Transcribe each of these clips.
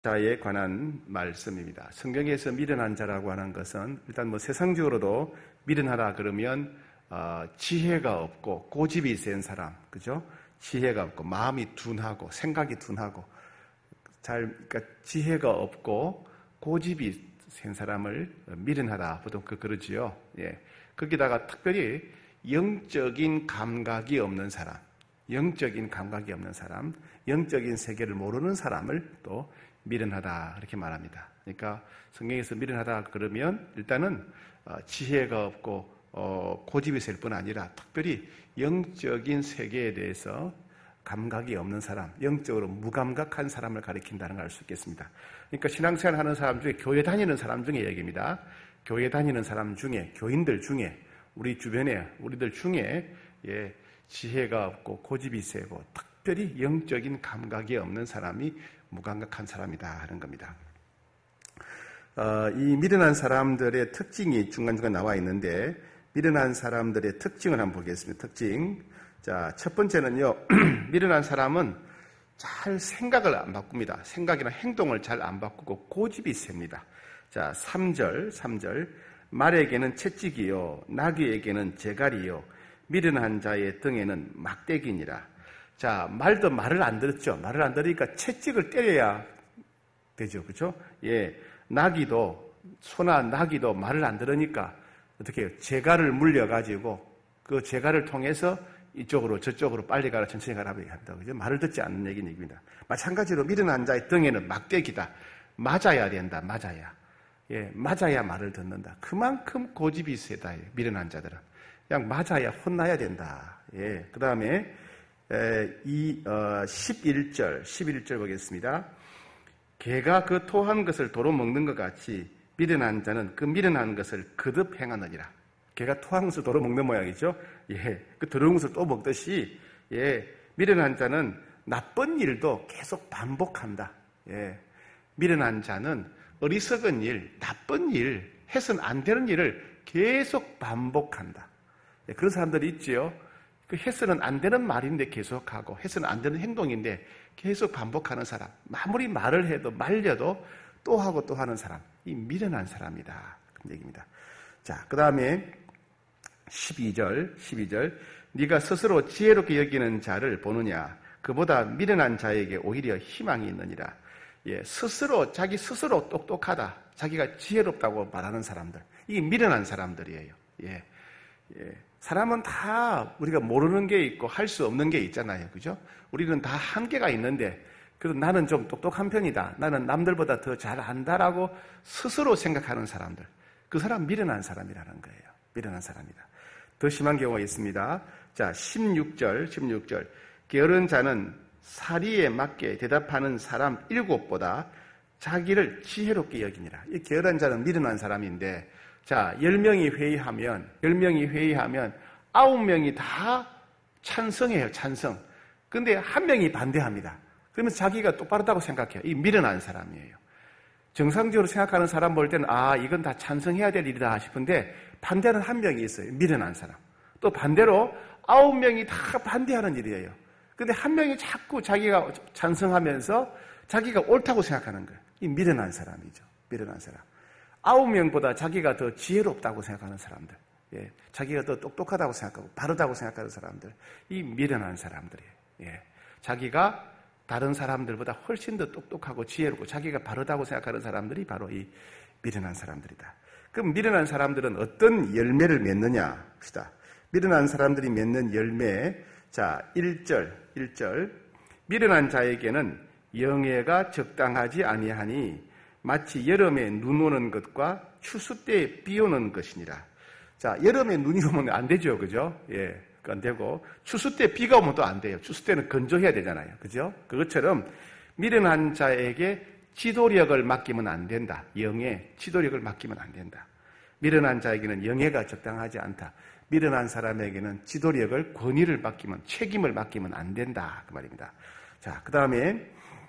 자에 관한 말씀입니다. 성경에서 미련한 자라고 하는 것은 일단 세상적으로도 미련하다 그러면 지혜가 없고 고집이 센 사람, 그죠? 지혜가 없고 마음이 둔하고 생각이 둔하고 그러니까 지혜가 없고 고집이 센 사람을 미련하다 보통 그러지요. 예. 거기다가 특별히 영적인 감각이 없는 사람, 영적인 세계를 모르는 사람을 또 미련하다 이렇게 말합니다. 그러니까 성경에서 미련하다 그러면 일단은 지혜가 없고 고집이 셀 뿐 아니라 특별히 영적인 세계에 대해서 감각이 없는 사람, 영적으로 무감각한 사람을 가리킨다는 걸 알 수 있겠습니다. 그러니까 신앙생활 하는 사람 중에, 교회 다니는 사람 중에 얘기입니다. 교회 다니는 사람 중에, 교인들 중에, 우리 주변에 우리들 중에 지혜가 없고 고집이 세고 특별히 영적인 감각이 없는 사람이 무감각한 사람이다 하는 겁니다. 이 미련한 사람들의 특징이 중간중간 나와 있는데 미련한 사람들의 특징을 한번 보겠습니다. 특징. 자, 첫 번째는요. 미련한 사람은 잘 생각을 안 바꿉니다. 생각이나 행동을 잘 안 바꾸고 고집이 셉니다. 자, 3절. 말에게는 채찍이요 나귀에게는 재갈이요 미련한 자의 등에는 막대기니라. 자, 말을 안 들었죠. 말을 안 들으니까 채찍을 때려야 되죠. 그렇죠? 예. 소나 나귀도 말을 안 들으니까 어떻게 해요? 재갈을 물려가지고 그 재갈을 통해서 이쪽으로 저쪽으로 빨리 가라 천천히 가라 한다고. 그죠? 말을 듣지 않는 얘기입니다. 마찬가지로 미련한 자의 등에는 막대기다. 맞아야 된다. 맞아야. 예, 맞아야 말을 듣는다. 그만큼 고집이 세다. 미련한 자들은. 그냥 맞아야 혼나야 된다. 예. 그 다음에 11절 보겠습니다. 개가 그 토한 것을 도로 먹는 것 같이 미련한 자는 그 미련한 것을 거듭 행하느니라. 개가 토한 것을 도로 먹는 모양이죠. 예, 그 더러운 것을 또 먹듯이 미련한 자는 나쁜 일도 계속 반복한다. 예, 미련한 자는 어리석은 일, 나쁜 일, 해서는 안 되는 일을 계속 반복한다. 예, 그런 사람들이 있지요. 그 해서는 안 되는 말인데 계속하고 해서는 안 되는 행동인데 계속 반복하는 사람. 아무리 말을 해도 말려도 또 하고 또 하는 사람. 이 미련한 사람이다. 그런 얘기입니다. 자, 그 다음에 12절. 네가 스스로 지혜롭게 여기는 자를 보느냐. 그보다 미련한 자에게 오히려 희망이 있느니라. 예, 자기 스스로 똑똑하다. 자기가 지혜롭다고 말하는 사람들. 이게 미련한 사람들이에요. 예. 사람은 다 우리가 모르는 게 있고 할 수 없는 게 있잖아요. 그죠? 우리는 다 한계가 있는데, 그래도 나는 좀 똑똑한 편이다. 나는 남들보다 더 잘 안다라고 스스로 생각하는 사람들. 그 사람 미련한 사람이라는 거예요. 미련한 사람이다. 더 심한 경우가 있습니다. 자, 16절. 게으른 자는 사리에 맞게 대답하는 사람 7보다 자기를 지혜롭게 여기니라. 이 게으른 자는 미련한 사람인데, 자, 10명이 회의하면 9명이 다 찬성해요, 찬성. 근데 1명이 반대합니다. 그러면 자기가 똑바르다고 생각해요. 이 미련한 사람이에요. 정상적으로 생각하는 사람 볼 때는 이건 다 찬성해야 될 일이다 싶은데 반대하는 1명이 있어요. 미련한 사람. 또 반대로 9명이 다 반대하는 일이에요. 근데 1명이 자꾸 자기가 찬성하면서 자기가 옳다고 생각하는 거예요. 이 미련한 사람이죠. 미련한 사람. 9명보다 자기가 더 지혜롭다고 생각하는 사람들. 예, 자기가 더 똑똑하다고 생각하고 바르다고 생각하는 사람들. 이 미련한 사람들이에요. 예, 자기가 다른 사람들보다 훨씬 더 똑똑하고 지혜롭고 자기가 바르다고 생각하는 사람들이 바로 이 미련한 사람들이다. 그럼 미련한 사람들은 어떤 열매를 맺느냐 합시다. 미련한 사람들이 맺는 열매. 자, 1절. 미련한 자에게는 영예가 적당하지 아니하니 마치 여름에 눈 오는 것과 추수 때에 비 오는 것이니라. 자, 여름에 눈이 오면 안 되죠. 그죠? 예, 안 되고. 추수 때 비가 오면 또 안 돼요. 추수 때는 건조해야 되잖아요. 그죠? 그것처럼 미련한 자에게 지도력을 맡기면 안 된다. 영예, 지도력을 맡기면 안 된다. 미련한 자에게는 영예가 적당하지 않다. 미련한 사람에게는 지도력을, 권위를 맡기면, 책임을 맡기면 안 된다. 그 말입니다. 자, 그 다음에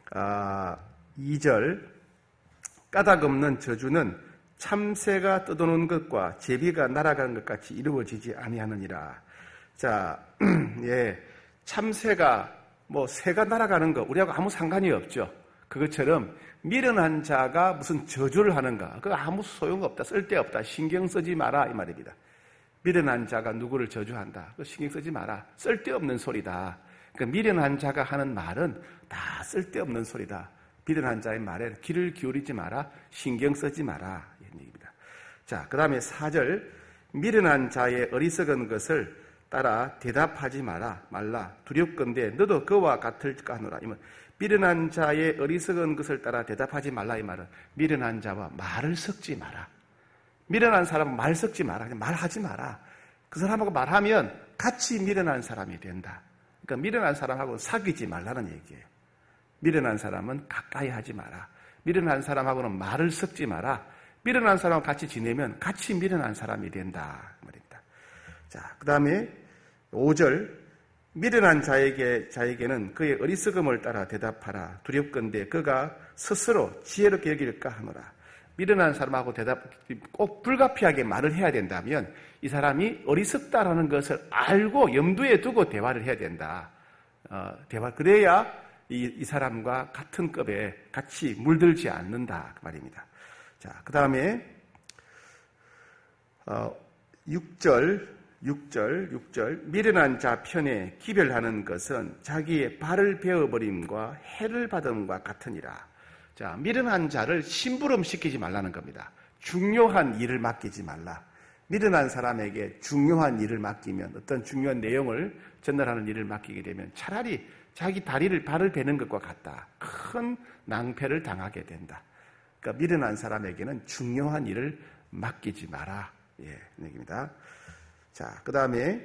2절. 까닭 없는 저주는 참새가 뜯어놓은 것과 제비가 날아가는 것 같이 이루어지지 아니하느니라. 자, 예, 참새가 새가 날아가는 거 우리하고 아무 상관이 없죠. 그것처럼 미련한 자가 무슨 저주를 하는가? 그거 아무 소용없다. 쓸데없다. 신경 쓰지 마라. 이 말입니다. 미련한 자가 누구를 저주한다. 그거 신경 쓰지 마라. 쓸데없는 소리다. 그러니까 미련한 자가 하는 말은 다 쓸데없는 소리다. 미련한 자의 말에 귀를 기울이지 마라. 신경 쓰지 마라. 이런 얘기입니다. 자, 그 다음에 4절. 미련한 자의 어리석은 것을 따라 대답하지 말라. 두렵건대 너도 그와 같을까 하노라. 미련한 자의 어리석은 것을 따라 대답하지 말라. 이 말은 미련한 자와 말을 섞지 마라. 미련한 사람은 말 섞지 마라. 그냥 말하지 마라. 그 사람하고 말하면 같이 미련한 사람이 된다. 그러니까 미련한 사람하고 사귀지 말라는 얘기예요. 미련한 사람은 가까이 하지 마라. 미련한 사람하고는 말을 섞지 마라. 미련한 사람과 같이 지내면 같이 미련한 사람이 된다. 그 말입니다. 자, 그 다음에 5절. 미련한 자에게는 그의 어리석음을 따라 대답하라. 두렵건대 그가 스스로 지혜롭게 여길까 하노라. 미련한 사람하고 꼭 불가피하게 말을 해야 된다면 이 사람이 어리석다라는 것을 알고 염두에 두고 대화를 해야 된다. 그래야 이 사람과 같은 급에 같이 물들지 않는다. 그 말입니다. 자, 그 다음에 6절. 미련한 자 편에 기별하는 것은 자기의 발을 베어버림과 해를 받음과 같으니라. 자, 미련한 자를 심부름시키지 말라는 겁니다. 중요한 일을 맡기지 말라. 미련한 사람에게 중요한 일을 맡기면, 어떤 중요한 내용을 전달하는 일을 맡기게 되면 차라리 자기 발을 베는 것과 같다. 큰 낭패를 당하게 된다. 그러니까 미련한 사람에게는 중요한 일을 맡기지 마라. 예, 이 얘기입니다. 자, 그 다음에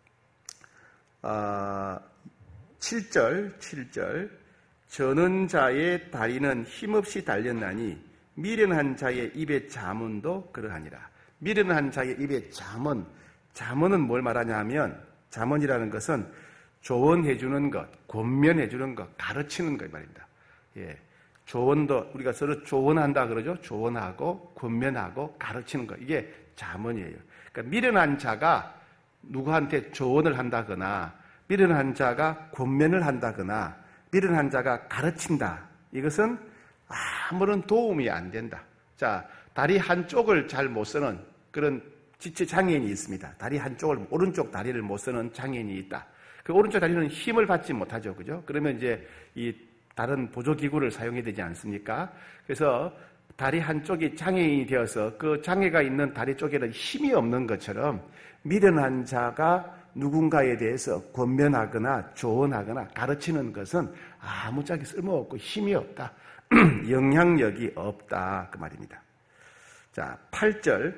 7절. 저는 자의 다리는 힘없이 달렸나니 미련한 자의 입의 잠언도 그러하니라. 미련한 자의 입의 잠언은 뭘 말하냐면, 잠언이라는 것은 조언해주는 것, 권면해주는 것, 가르치는 것 말입니다. 예, 조언도 우리가 서로 조언한다 그러죠. 조언하고 권면하고 가르치는 것, 이게 잠언이에요. 그러니까 미련한 자가 누구한테 조언을 한다거나 미련한 자가 권면을 한다거나 미련한 자가 가르친다. 이것은 아무런 도움이 안 된다. 자, 다리 한쪽을 잘 못 쓰는 그런 지체 장애인이 있습니다. 다리 한쪽을, 오른쪽 다리를 못 쓰는 장애인이 있다. 그 오른쪽 다리는 힘을 받지 못하죠. 그죠? 그러면 이제 이 다른 보조기구를 사용해야 되지 않습니까? 그래서 다리 한쪽이 장애인이 되어서 그 장애가 있는 다리 쪽에는 힘이 없는 것처럼 미련한 자가 누군가에 대해서 권면하거나 조언하거나 가르치는 것은 아무짝에 쓸모없고 힘이 없다. 영향력이 없다. 그 말입니다. 자, 8절.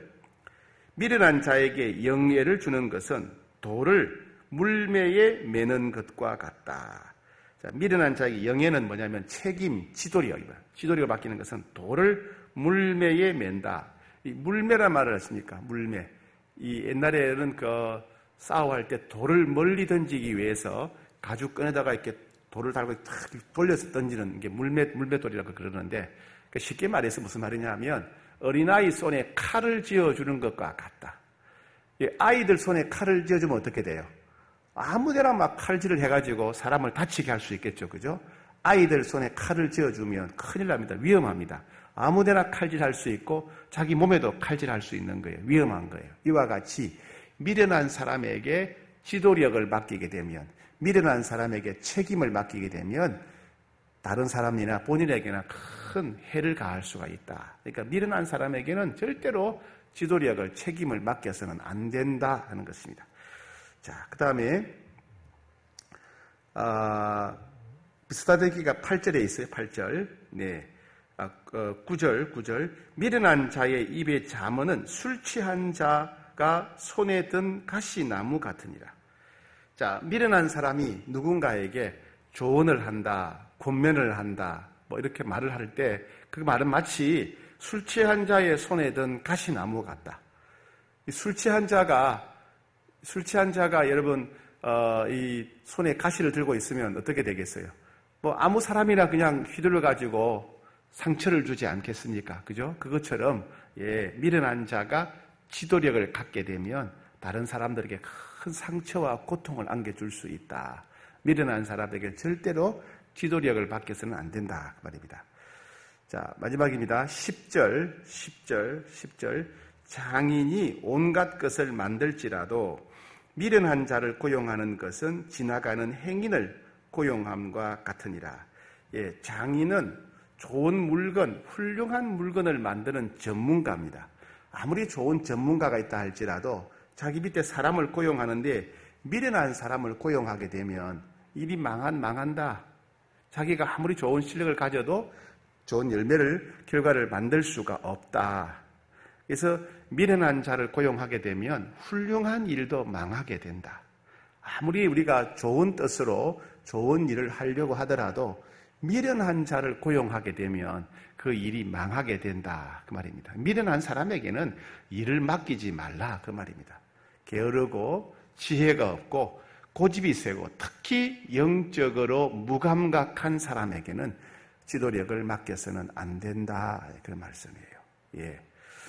미련한 자에게 영예를 주는 것은 돌을 물매에 매는 것과 같다. 자, 미련한 자에게 영예는 뭐냐면 책임, 지도력을 맡기는 것은 돌을 물매에 맨다. 이 물매란 말을 했습니까? 물매. 이 옛날에는 싸움할 때 돌을 멀리 던지기 위해서 가죽 끈에다가 이렇게 돌을 달고 탁 돌려서 던지는 게 물매돌이라고 그러는데, 쉽게 말해서 무슨 말이냐면 어린아이 손에 칼을 쥐어주는 것과 같다. 아이들 손에 칼을 쥐어주면 어떻게 돼요? 아무데나 막 칼질을 해가지고 사람을 다치게 할 수 있겠죠. 그죠? 아이들 손에 칼을 쥐어주면 큰일 납니다. 위험합니다. 아무데나 칼질할 수 있고 자기 몸에도 칼질할 수 있는 거예요. 위험한 거예요. 이와 같이 미련한 사람에게 지도력을 맡기게 되면, 미련한 사람에게 책임을 맡기게 되면 다른 사람이나 본인에게나 큰 해를 가할 수가 있다. 그러니까 미련한 사람에게는 절대로 지도력을, 책임을 맡겨서는 안 된다 하는 것입니다. 자, 그 다음에 비슷한 얘기가 8절에 있어요. 8절. 네. 9절. 미련한 자의 입의 잠언은 술 취한 자가 손에 든 가시나무 같으니라. 자, 미련한 사람이 누군가에게 조언을 한다, 권면을 한다, 이렇게 말을 할 때 그 말은 마치 술 취한 자의 손에 든 가시나무 같다. 이 술 취한 자가 여러분 이 손에 가시를 들고 있으면 어떻게 되겠어요? 아무 사람이나 그냥 휘둘러 가지고 상처를 주지 않겠습니까? 그죠? 그것처럼 미련한 자가 지도력을 갖게 되면 다른 사람들에게 큰 상처와 고통을 안겨줄 수 있다. 미련한 사람에게 절대로 지도력을 맡겨서는 안 된다. 그 말입니다. 자, 마지막입니다. 10절. 장인이 온갖 것을 만들지라도 미련한 자를 고용하는 것은 지나가는 행인을 고용함과 같으니라. 예, 장인은 좋은 물건, 훌륭한 물건을 만드는 전문가입니다. 아무리 좋은 전문가가 있다 할지라도 자기 밑에 사람을 고용하는데 미련한 사람을 고용하게 되면 일이 망한다. 자기가 아무리 좋은 실력을 가져도 좋은 결과를 만들 수가 없다. 그래서 미련한 자를 고용하게 되면 훌륭한 일도 망하게 된다. 아무리 우리가 좋은 뜻으로 좋은 일을 하려고 하더라도 미련한 자를 고용하게 되면 그 일이 망하게 된다. 그 말입니다. 미련한 사람에게는 일을 맡기지 말라. 그 말입니다. 게으르고 지혜가 없고 고집이 세고 특히 영적으로 무감각한 사람에게는 지도력을 맡겨서는 안 된다. 그 말씀이에요. 예.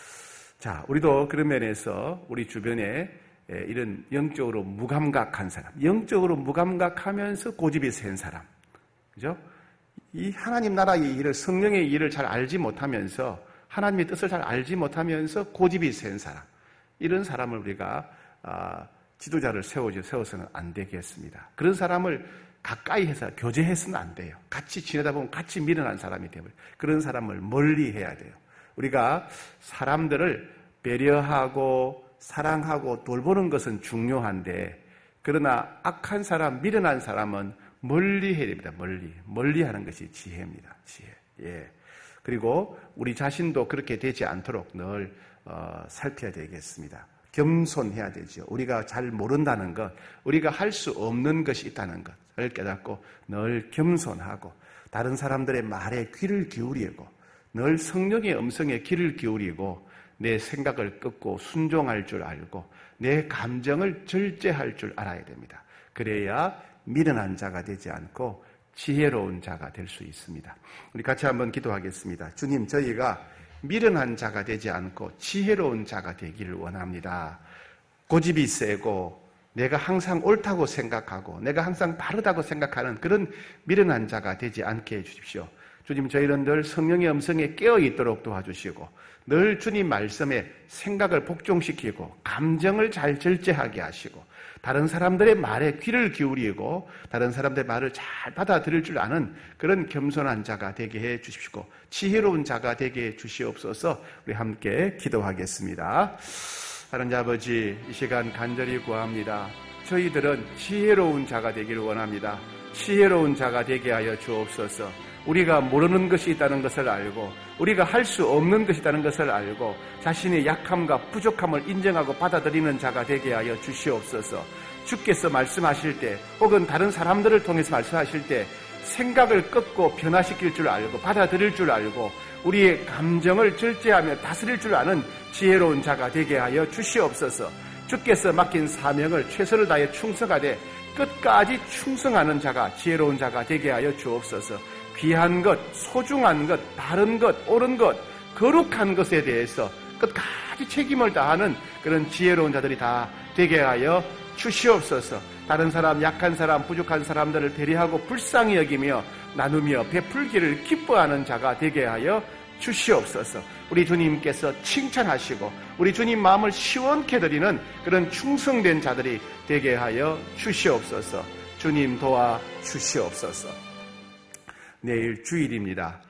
자, 우리도 그런 면에서 우리 주변에 이런 영적으로 무감각한 사람, 영적으로 무감각하면서 고집이 센 사람, 그죠? 이 하나님 나라의 일을, 성령의 일을 잘 알지 못하면서, 하나님의 뜻을 잘 알지 못하면서 고집이 센 사람, 이런 사람을 우리가 지도자를 세워서는 안 되겠습니다. 그런 사람을 가까이 해서 교제해서는 안 돼요. 같이 지내다 보면 같이 미련한 사람이 되면 그런 사람을 멀리 해야 돼요. 우리가 사람들을 배려하고 사랑하고 돌보는 것은 중요한데, 그러나 악한 사람, 미련한 사람은 멀리 해야 됩니다. 멀리 하는 것이 지혜입니다. 지혜. 예. 그리고 우리 자신도 그렇게 되지 않도록 늘 살펴야 되겠습니다. 겸손해야 되죠. 우리가 잘 모른다는 것, 우리가 할 수 없는 것이 있다는 것을 깨닫고 늘 겸손하고 다른 사람들의 말에 귀를 기울이고 늘 성령의 음성에 귀를 기울이고 내 생각을 꺾고 순종할 줄 알고 내 감정을 절제할 줄 알아야 됩니다. 그래야 미련한 자가 되지 않고 지혜로운 자가 될 수 있습니다. 우리 같이 한번 기도하겠습니다. 주님, 저희가 미련한 자가 되지 않고 지혜로운 자가 되기를 원합니다. 고집이 세고 내가 항상 옳다고 생각하고 내가 항상 바르다고 생각하는 그런 미련한 자가 되지 않게 해주십시오. 주님, 저희는 늘 성령의 음성에 깨어있도록 도와주시고 늘 주님 말씀에 생각을 복종시키고 감정을 잘 절제하게 하시고 다른 사람들의 말에 귀를 기울이고 다른 사람들의 말을 잘 받아들일 줄 아는 그런 겸손한 자가 되게 해 주십시오. 지혜로운 자가 되게 해 주시옵소서. 우리 함께 기도하겠습니다. 하나님 아버지, 이 시간 간절히 구합니다. 저희들은 지혜로운 자가 되기를 원합니다. 지혜로운 자가 되게 하여 주옵소서. 우리가 모르는 것이 있다는 것을 알고 우리가 할 수 없는 것이 있다는 것을 알고 자신의 약함과 부족함을 인정하고 받아들이는 자가 되게 하여 주시옵소서. 주께서 말씀하실 때 혹은 다른 사람들을 통해서 말씀하실 때 생각을 꺾고 변화시킬 줄 알고 받아들일 줄 알고 우리의 감정을 절제하며 다스릴 줄 아는 지혜로운 자가 되게 하여 주시옵소서. 주께서 맡긴 사명을 최선을 다해 충성하되 끝까지 충성하는 자가 지혜로운 자가 되게 하여 주옵소서. 귀한 것, 소중한 것, 바른 것, 옳은 것, 거룩한 것에 대해서 끝까지 책임을 다하는 그런 지혜로운 자들이 다 되게 하여 주시옵소서. 다른 사람, 약한 사람, 부족한 사람들을 배려하고 불쌍히 여기며 나누며 베풀기를 기뻐하는 자가 되게 하여 주시옵소서. 우리 주님께서 칭찬하시고 우리 주님 마음을 시원케 드리는 그런 충성된 자들이 되게 하여 주시옵소서. 주님 도와 주시옵소서. 내일 주일입니다.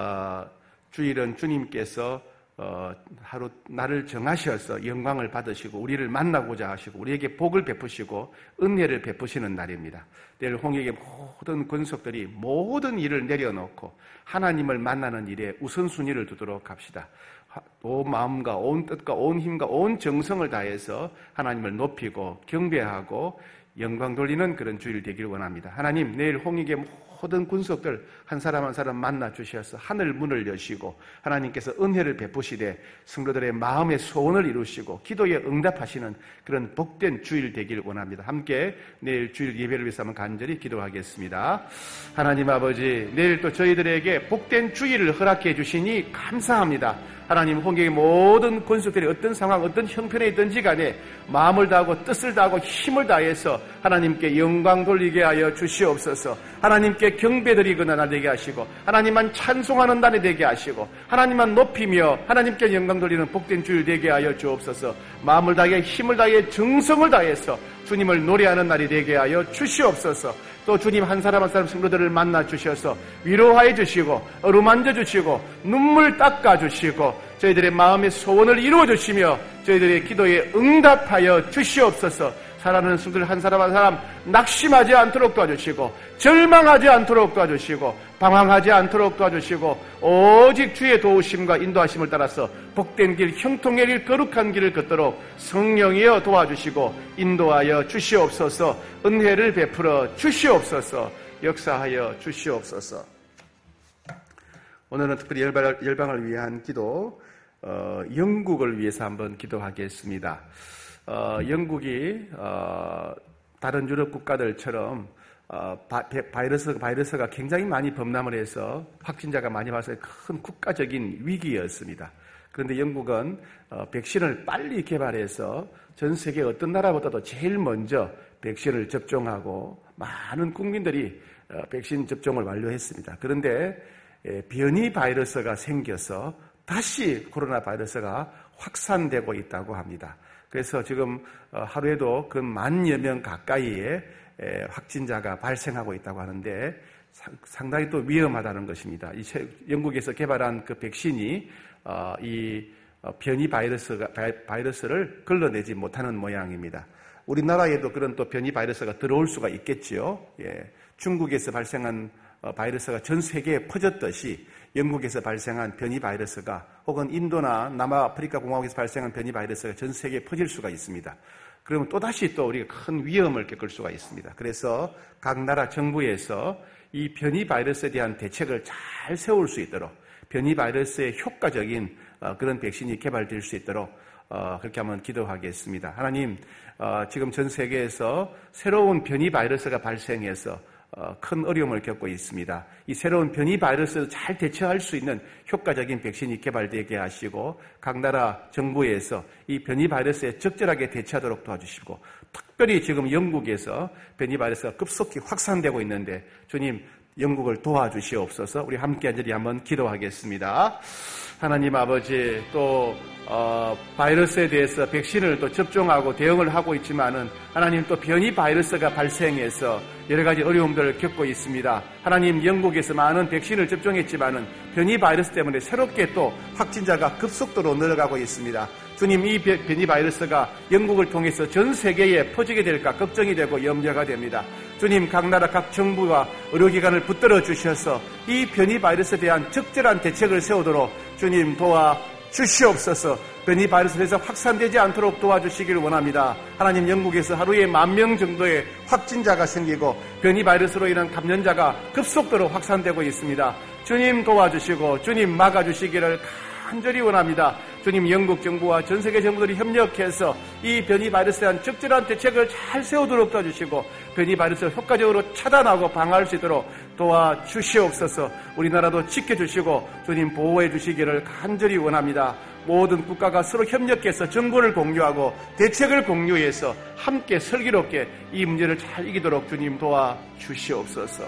주일은 주님께서 하루 날을 정하셔서 영광을 받으시고 우리를 만나고자 하시고 우리에게 복을 베푸시고 은혜를 베푸시는 날입니다. 내일 홍익의 모든 권속들이 모든 일을 내려놓고 하나님을 만나는 일에 우선순위를 두도록 합시다. 온 마음과 온 뜻과 온 힘과 온 정성을 다해서 하나님을 높이고 경배하고 영광 돌리는 그런 주일 되기를 원합니다. 하나님, 내일 홍익의 모든 군속들 한 사람 한 사람 만나 주셔서 하늘 문을 여시고 하나님께서 은혜를 베푸시되 성도들의 마음의 소원을 이루시고 기도에 응답하시는 그런 복된 주일 되기를 원합니다. 함께 내일 주일 예배를 위해서 한번 간절히 기도하겠습니다. 하나님 아버지, 내일 또 저희들에게 복된 주일을 허락해 주시니 감사합니다. 하나님, 홍경의 모든 권속들이 어떤 상황, 어떤 형편에 있든지 간에 마음을 다하고 뜻을 다하고 힘을 다해서 하나님께 영광 돌리게 하여 주시옵소서. 하나님께 하나님께 경배드리는 날 되게 하시고 하나님만 찬송하는 날이 되게 하시고 하나님만 높이며 하나님께 영광 돌리는 복된 주일 되게 하여 주옵소서. 마음을 다해 힘을 다해 정성을 다해서 주님을 노래하는 날이 되게 하여 주시옵소서. 또 주님 한 사람 한 사람 성도들을 만나 주셔서 위로하여 주시고 어루만져 주시고 눈물 닦아 주시고 저희들의 마음의 소원을 이루어 주시며 저희들의 기도에 응답하여 주시옵소서. 살아가는 성도들 한 사람 한 사람 낙심하지 않도록 도와주시고 절망하지 않도록 도와주시고 방황하지 않도록 도와주시고 오직 주의 도우심과 인도하심을 따라서 복된 길, 형통의 길, 거룩한 길을 걷도록 성령이여 도와주시고 인도하여 주시옵소서. 은혜를 베풀어 주시옵소서. 역사하여 주시옵소서. 오늘은 특별히 열방을 위한 기도, 영국을 위해서 한번 기도하겠습니다. 영국이 다른 유럽 국가들처럼 바이러스가 굉장히 많이 범람을 해서 확진자가 많이 와서 큰 국가적인 위기였습니다. 그런데 영국은 백신을 빨리 개발해서 전 세계 어떤 나라보다도 제일 먼저 백신을 접종하고 많은 국민들이 백신 접종을 완료했습니다. 그런데 변이 바이러스가 생겨서 다시 코로나 바이러스가 확산되고 있다고 합니다. 그래서 지금 하루에도 그 10,000여 명 가까이의 확진자가 발생하고 있다고 하는데 상당히 또 위험하다는 것입니다. 영국에서 개발한 그 백신이 이 변이 바이러스를 걸러내지 못하는 모양입니다. 우리나라에도 그런 또 변이 바이러스가 들어올 수가 있겠지요. 중국에서 발생한 바이러스가 전 세계에 퍼졌듯이 영국에서 발생한 변이 바이러스가 혹은 인도나 남아프리카 공화국에서 발생한 변이 바이러스가 전 세계에 퍼질 수가 있습니다. 그러면 또다시 또 우리가 큰 위험을 겪을 수가 있습니다. 그래서 각 나라 정부에서 이 변이 바이러스에 대한 대책을 잘 세울 수 있도록 변이 바이러스의 효과적인 그런 백신이 개발될 수 있도록 그렇게 한번 기도하겠습니다. 하나님, 지금 전 세계에서 새로운 변이 바이러스가 발생해서 큰 어려움을 겪고 있습니다. 이 새로운 변이 바이러스를 잘 대처할 수 있는 효과적인 백신이 개발되게 하시고 각 나라 정부에서 이 변이 바이러스에 적절하게 대처하도록 도와주시고 특별히 지금 영국에서 변이 바이러스가 급속히 확산되고 있는데 주님 영국을 도와주시옵소서. 우리 함께 한절히 한번 기도하겠습니다. 하나님 아버지, 또 바이러스에 대해서 백신을 또 접종하고 대응을 하고 있지만은 하나님 또 변이 바이러스가 발생해서 여러 가지 어려움들을 겪고 있습니다. 하나님, 영국에서 많은 백신을 접종했지만은 변이 바이러스 때문에 새롭게 또 확진자가 급속도로 늘어가고 있습니다. 주님, 이 변이 바이러스가 영국을 통해서 전 세계에 퍼지게 될까 걱정이 되고 염려가 됩니다. 주님, 각 나라 각 정부와 의료기관을 붙들어 주셔서 이 변이 바이러스에 대한 적절한 대책을 세우도록 주님 도와 주시옵소서. 변이 바이러스에서 확산되지 않도록 도와주시길 원합니다. 하나님, 영국에서 하루에 10,000명 정도의 확진자가 생기고 변이 바이러스로 인한 감염자가 급속도로 확산되고 있습니다. 주님 도와주시고 주님 막아주시기를 간절히 원합니다. 주님, 영국 정부와 전 세계 정부들이 협력해서 이 변이 바이러스에 대한 적절한 대책을 잘 세우도록 도와주시고 변이 바이러스를 효과적으로 차단하고 방어할 수 있도록 도와주시옵소서. 우리나라도 지켜주시고 주님 보호해 주시기를 간절히 원합니다. 모든 국가가 서로 협력해서 정보를 공유하고 대책을 공유해서 함께 슬기롭게 이 문제를 잘 이기도록 주님 도와주시옵소서.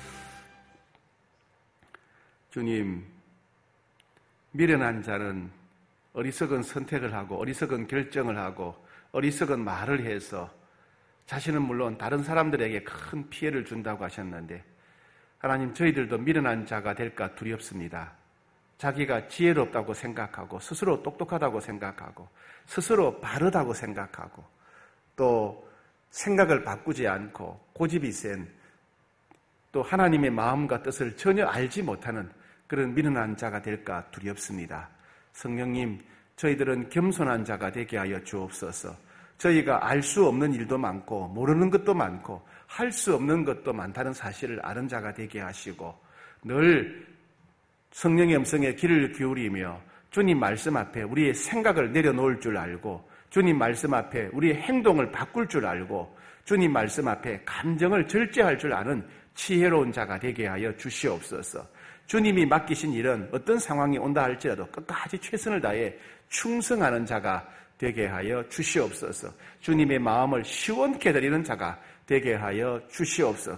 주님, 미련한 자는 어리석은 선택을 하고 어리석은 결정을 하고 어리석은 말을 해서 자신은 물론 다른 사람들에게 큰 피해를 준다고 하셨는데 하나님, 저희들도 미련한 자가 될까 두렵습니다. 자기가 지혜롭다고 생각하고 스스로 똑똑하다고 생각하고 스스로 바르다고 생각하고 또 생각을 바꾸지 않고 고집이 센 또 하나님의 마음과 뜻을 전혀 알지 못하는 그런 미련한 자가 될까 두렵습니다. 성령님, 저희들은 겸손한 자가 되게 하여 주옵소서. 저희가 알 수 없는 일도 많고 모르는 것도 많고 할 수 없는 것도 많다는 사실을 아는 자가 되게 하시고 늘 성령의 음성에 귀를 기울이며 주님 말씀 앞에 우리의 생각을 내려놓을 줄 알고 주님 말씀 앞에 우리의 행동을 바꿀 줄 알고 주님 말씀 앞에 감정을 절제할 줄 아는 지혜로운 자가 되게 하여 주시옵소서. 주님이 맡기신 일은 어떤 상황이 온다 할지라도 끝까지 최선을 다해 충성하는 자가 되게 하여 주시옵소서. 주님의 마음을 시원케 드리는 자가 되게 하여 주시옵소서.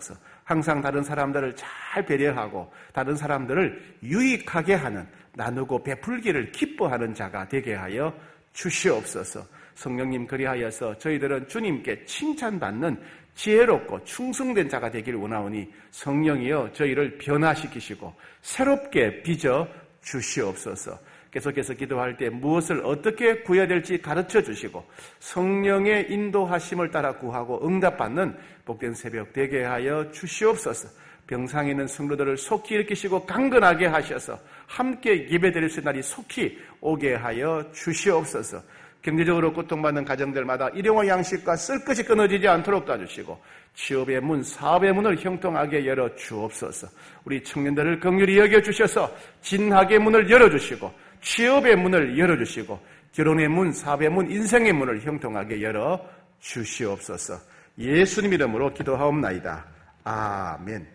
항상 다른 사람들을 잘 배려하고 다른 사람들을 유익하게 하는, 나누고 베풀기를 기뻐하는 자가 되게 하여 주시옵소서. 성령님, 그리하여서 저희들은 주님께 칭찬받는 지혜롭고 충성된 자가 되길 원하오니 성령이여 저희를 변화시키시고 새롭게 빚어 주시옵소서. 계속해서 기도할 때 무엇을 어떻게 구해야 될지 가르쳐 주시고 성령의 인도하심을 따라 구하고 응답받는 복된 새벽 되게 하여 주시옵소서. 병상에 있는 성도들을 속히 일으키시고 강건하게 하셔서 함께 예배드릴 수 있는 날이 속히 오게 하여 주시옵소서. 경제적으로 고통받는 가정들마다 일용할 양식과 쓸 것이 끊어지지 않도록 도와주시고 취업의 문, 사업의 문을 형통하게 열어 주옵소서. 우리 청년들을 긍휼히 여겨주셔서 진학의 문을 열어주시고 취업의 문을 열어주시고 결혼의 문, 사업의 문, 인생의 문을 형통하게 열어 주시옵소서. 예수님 이름으로 기도하옵나이다. 아멘.